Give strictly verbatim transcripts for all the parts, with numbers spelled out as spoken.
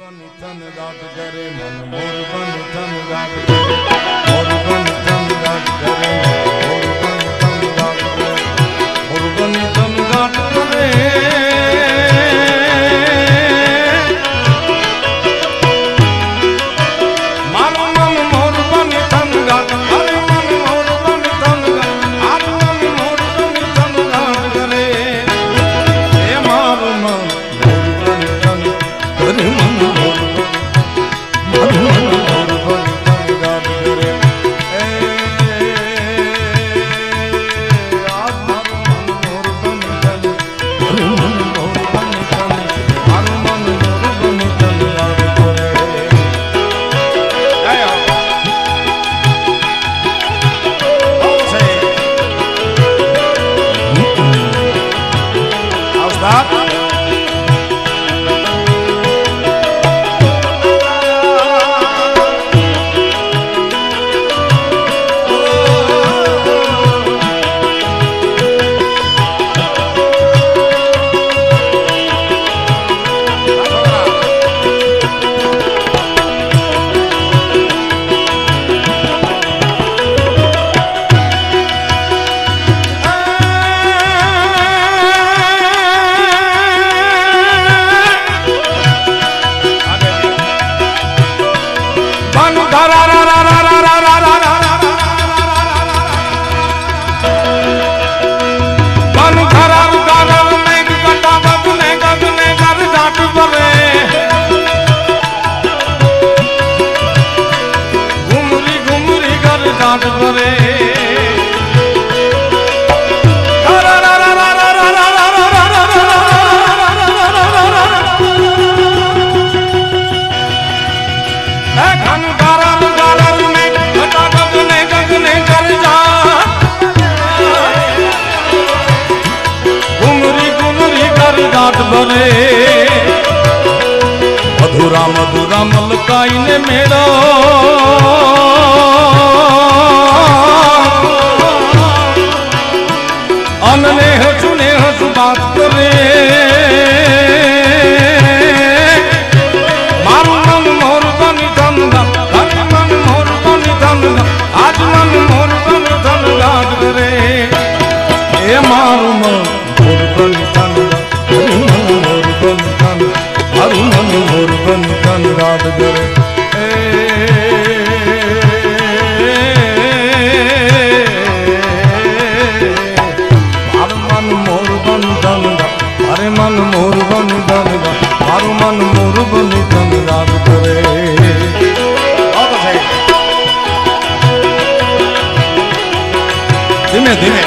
बनी तन गाट करे मन मोर बनी तन गाट करे मोर बनी तन गाट करे मोर बनी तन गाट करे मोर बनी तन गाट करे मारो मन मोर बनी तन गाट करे मन मोर बनी तन गाट आरो मन मोर बनी तन गाट करे ए मारो मन मोर बनी तन करे मन मधुरा मधुरा मलकाई ने मेरा अनने हसुने हसु बात करे मारू मन मोर बनी धनगा हर मन मोर बनी धनगा आज मन मोर बनी धनगा करे ए मारू मन मोर बनी धनगा हर मन मोर बनी तन गाट करे हर मन मोर बनी तन हरे मन मोर बनी तन हर मन मोर बनी तन गाट करे धीमे धीमे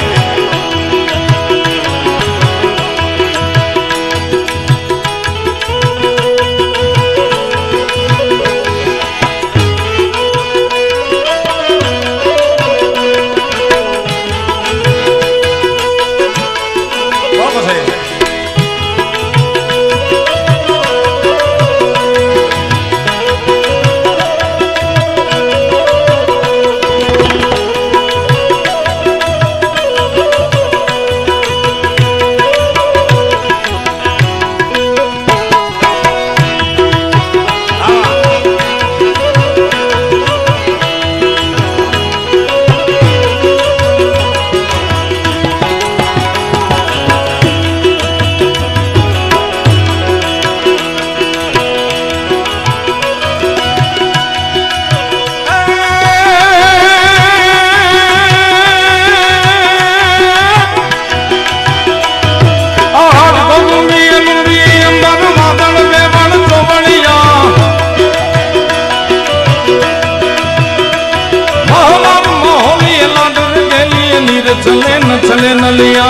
चले न चले न लिया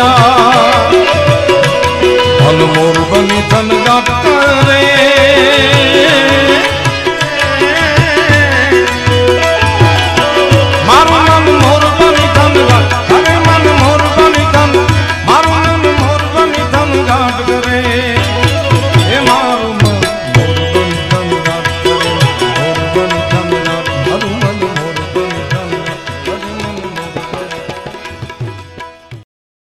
मन मोर बनी तन गाट करे